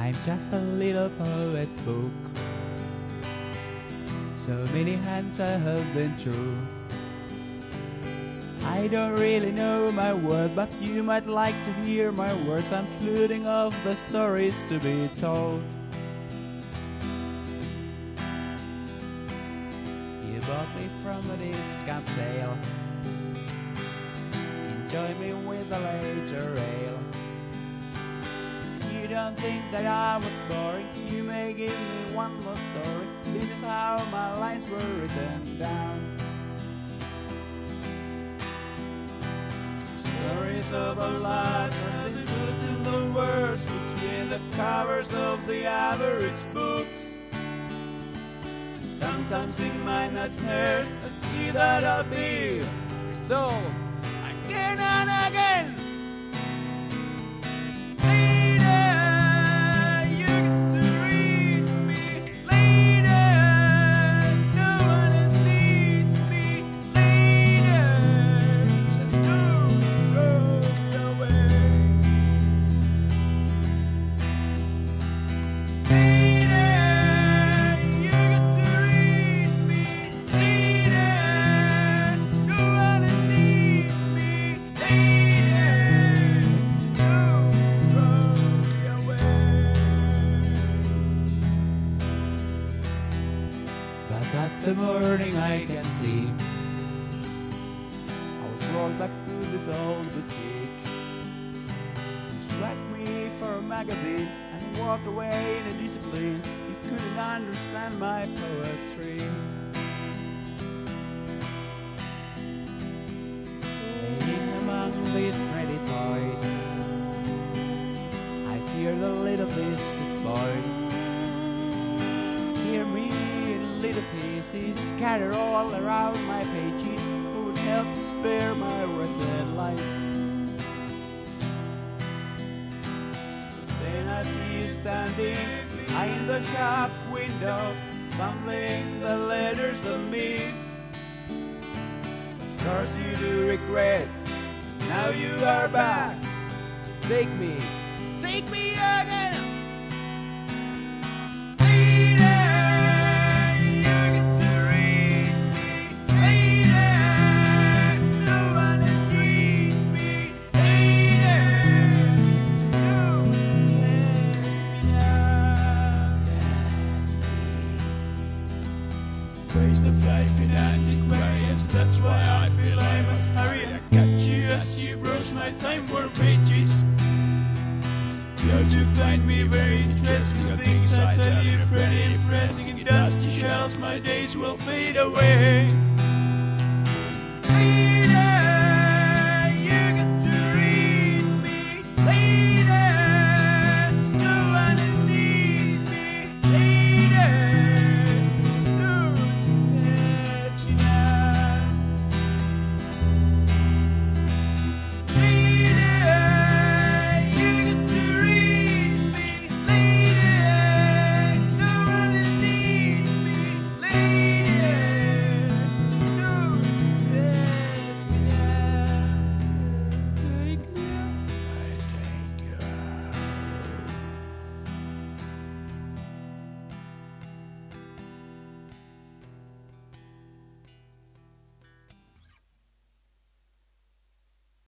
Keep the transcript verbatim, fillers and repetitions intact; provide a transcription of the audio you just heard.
I'm just a little poet book. So many hands I have been through. I don't really know my word, but you might like to hear my words. I'm floating off the stories to be told. You bought me from a discount sale. Enjoy me with a later ale. You don't think that I was boring. You may give me one more story. This is how my lines were written down. Stories of our lives have been put in the words between the covers of the average books. Sometimes in my nightmares I see that I'll be resolved again and again. At the morning I can see I was rolled back through this old boutique. You swept me for a magazine and walked away in a discipline. You couldn't understand my poetry. Laying among these pretty toys, I fear the little pieces, boys. Tear me little pieces scattered all around my pages. Who would help to spare my words and lines? Then I see you standing behind the shop window, fumbling the letters of me. Of course you do regret. Now you are back. Take me, take me again. Waste of life in antiquarians, that's why I feel I must hurry. I catch you as you browse my time warp pages. You're to find me very interesting. The things I tell you pretty impressing. In dusty shells my days will fade away.